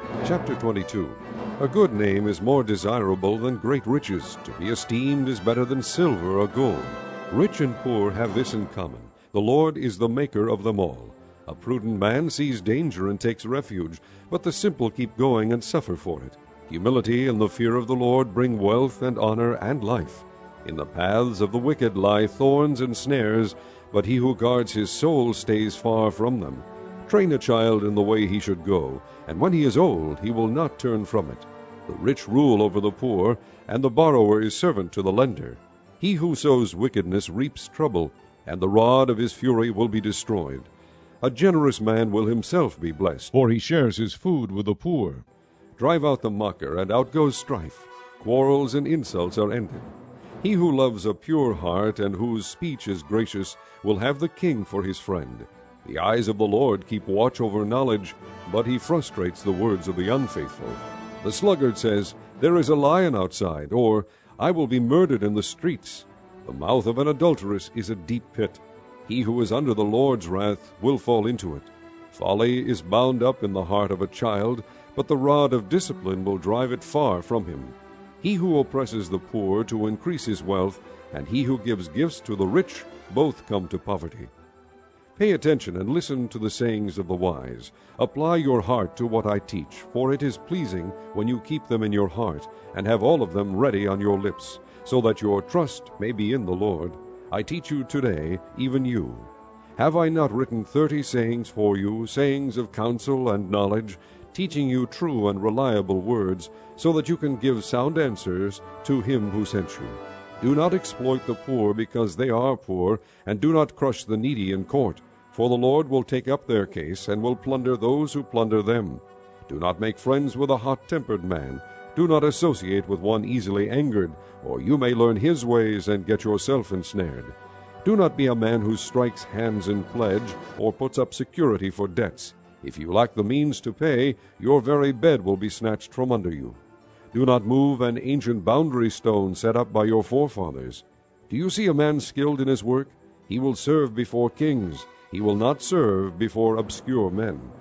Chapter 22. A good name is more desirable than great riches. To be esteemed is better than silver or gold. Rich and poor have this in common: the Lord is the maker of them all. A prudent man sees danger and takes refuge, but the simple keep going and suffer for it. Humility and the fear of the Lord bring wealth and honor and life. In the paths of the wicked lie thorns and snares, but he who guards his soul stays far from them. Train a child in the way he should go, and when he is old he will not turn from it. The rich rule over the poor, and the borrower is servant to the lender. He who sows wickedness reaps trouble, and the rod of his fury will be destroyed. A generous man will himself be blessed, for he shares his food with the poor. Drive out the mocker, and out goes strife. Quarrels and insults are ended. He who loves a pure heart and whose speech is gracious will have the king for his friend. The eyes of the Lord keep watch over knowledge, but he frustrates the words of the unfaithful. The sluggard says, "There is a lion outside," or "I will be murdered in the streets." The mouth of an adulteress is a deep pit. He who is under the Lord's wrath will fall into it. Folly is bound up in the heart of a child, but the rod of discipline will drive it far from him. He who oppresses the poor to increase his wealth, and he who gives gifts to the rich, both come to poverty. Pay attention and listen to the sayings of the wise. Apply your heart to what I teach, for it is pleasing when you keep them in your heart, and have all of them ready on your lips, so that your trust may be in the Lord. I teach you today, even you. Have I not written 30 sayings for you, sayings of counsel and knowledge, teaching you true and reliable words, so that you can give sound answers to him who sent you? Do not exploit the poor because they are poor, and do not crush the needy in court, for the Lord will take up their case and will plunder those who plunder them. Do not make friends with a hot-tempered man. Do not associate with one easily angered, or you may learn his ways and get yourself ensnared. Do not be a man who strikes hands in pledge or puts up security for debts. If you lack the means to pay, your very bed will be snatched from under you. Do not move an ancient boundary stone set up by your forefathers. Do you see a man skilled in his work? He will serve before kings. He will not serve before obscure men.